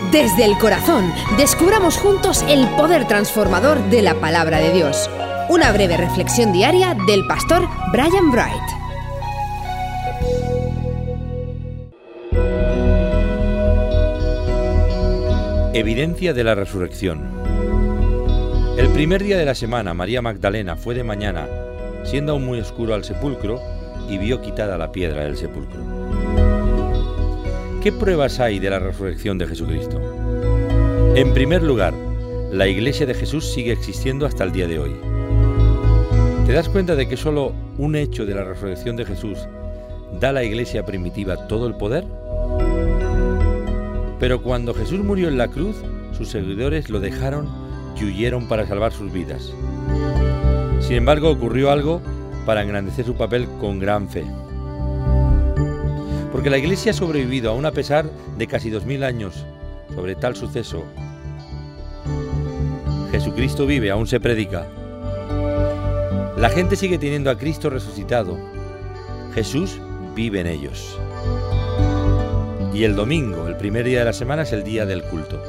Desde el corazón, descubramos juntos el poder transformador de la palabra de Dios. Una breve reflexión diaria del pastor Brian Bright. Evidencia de la resurrección. El primer día de la semana, María Magdalena fue de mañana, siendo aún muy oscuro, al sepulcro y vio quitada la piedra del sepulcro. ¿Qué pruebas hay de la resurrección de Jesucristo? En primer lugar, la Iglesia de Jesús sigue existiendo hasta el día de hoy. ¿Te das cuenta de que solo un hecho de la resurrección de Jesús da a la Iglesia primitiva todo el poder? Pero cuando Jesús murió en la cruz, sus seguidores lo dejaron y huyeron para salvar sus vidas. Sin embargo, ocurrió algo para engrandecer su papel con gran fe. Porque la Iglesia ha sobrevivido aún a pesar de casi 2000 años sobre tal suceso. Jesucristo vive, aún se predica. La gente sigue teniendo a Cristo resucitado. Jesús vive en ellos. Y el domingo, el primer día de la semana, es el día del culto.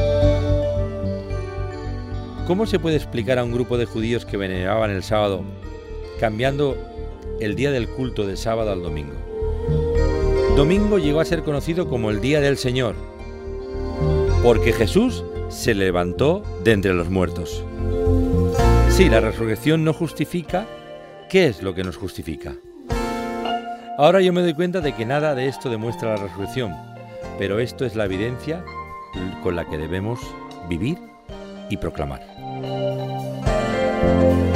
¿Cómo se puede explicar a un grupo de judíos que veneraban el sábado, cambiando el día del culto de sábado al domingo? Domingo llegó a ser conocido como el Día del Señor, porque Jesús se levantó de entre los muertos. Sí, la resurrección no justifica. ¿Qué es lo que nos justifica? Ahora yo me doy cuenta de que nada de esto demuestra la resurrección, pero esto es la evidencia con la que debemos vivir y proclamar.